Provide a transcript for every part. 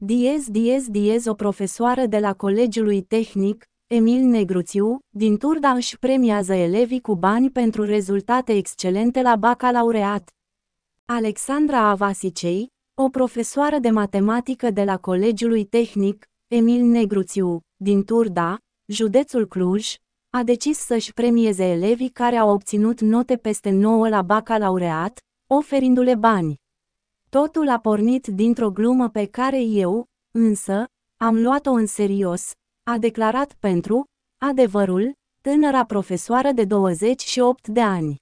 Diez, o profesoară de la Colegiului Tehnic, Emil Negruțiu, din Turda își premiază elevii cu bani pentru rezultate excelente la bacalaureat. Alexandra Avasicei, o profesoară de matematică de la Colegiului Tehnic, Emil Negruțiu, din Turda, județul Cluj, a decis să-și premieze elevii care au obținut note peste 9 la bacalaureat, oferindu-le bani. Totul a pornit dintr-o glumă pe care eu, însă, am luat-o în serios, a declarat pentru Adevărul, tânăra profesoară de 28 de ani.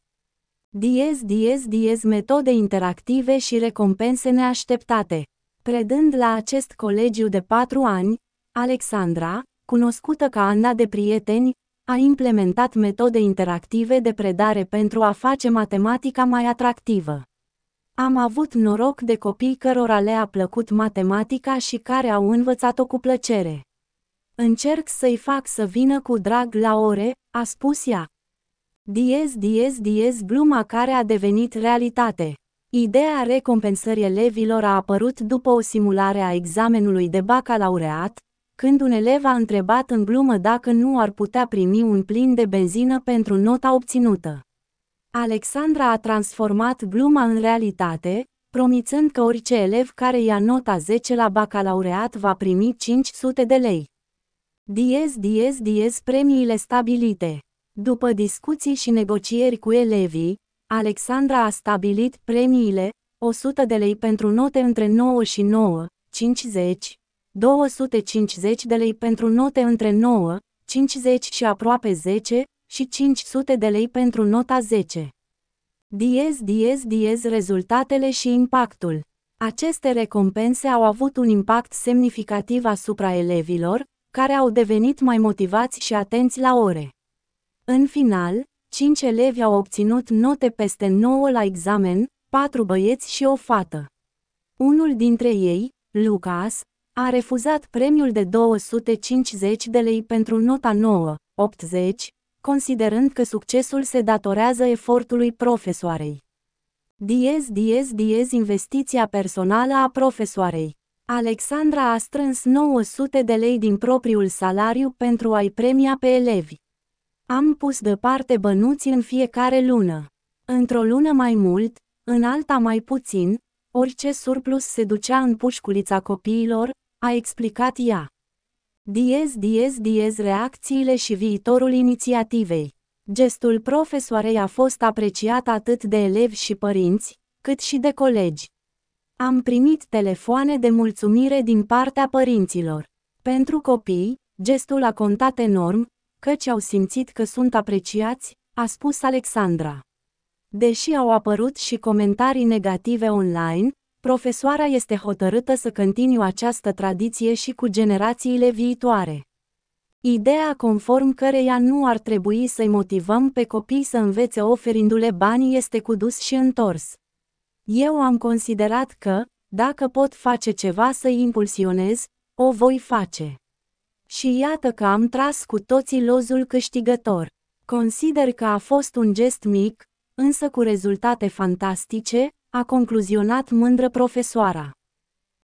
Diez, metode interactive și recompense neașteptate. Predând la acest colegiu de 4 ani, Alexandra, cunoscută ca Anna de prieteni, a implementat metode interactive de predare pentru a face matematica mai atractivă. Am avut noroc de copii cărora le-a plăcut matematica și care au învățat-o cu plăcere. Încerc să-i fac să vină cu drag la ore, a spus ea. Diez, gluma care a devenit realitate. Ideea recompensării elevilor a apărut după o simulare a examenului de bacalaureat, când un elev a întrebat în glumă dacă nu ar putea primi un plin de benzină pentru nota obținută. Alexandra a transformat gluma în realitate, promițând că orice elev care ia nota 10 la bacalaureat va primi 500 de lei. Diez, premiile stabilite. După discuții și negocieri cu elevii, Alexandra a stabilit premiile: 100 de lei pentru note între 9 și 9, 50, 250 de lei pentru note între 9, 50 și aproape 10, și 500 de lei pentru nota 10. Diez, rezultatele și impactul. Aceste recompense au avut un impact semnificativ asupra elevilor, care au devenit mai motivați și atenți la ore. În final, 5 elevi au obținut note peste 9 la examen, 4 băieți și o fată. Unul dintre ei, Lucas, a refuzat premiul de 250 de lei pentru nota 9, 80, considerând că succesul se datorează efortului profesoarei. Diez, investiția personală a profesoarei. Alexandra a strâns 900 de lei din propriul salariu pentru a-i premia pe elevi. Am pus deoparte bănuți în fiecare lună. Într-o lună mai mult, în alta mai puțin, orice surplus se ducea în pușculița copiilor, a explicat ea. Diez, reacțiile și viitorul inițiativei. Gestul profesoarei a fost apreciat atât de elevi și părinți, cât și de colegi. Am primit telefoane de mulțumire din partea părinților. Pentru copii, gestul a contat enorm, căci au simțit că sunt apreciați, a spus Alexandra. Deși au apărut și comentarii negative online, profesoara este hotărâtă să continue această tradiție și cu generațiile viitoare. Ideea conform căreia nu ar trebui să-i motivăm pe copii să învețe oferindu-le bani este cu dus și întors. Eu am considerat că, dacă pot face ceva să-i impulsionez, o voi face. Și iată că am tras cu toții lozul câștigător. Consider că a fost un gest mic, însă cu rezultate fantastice, a concluzionat mândră profesoara.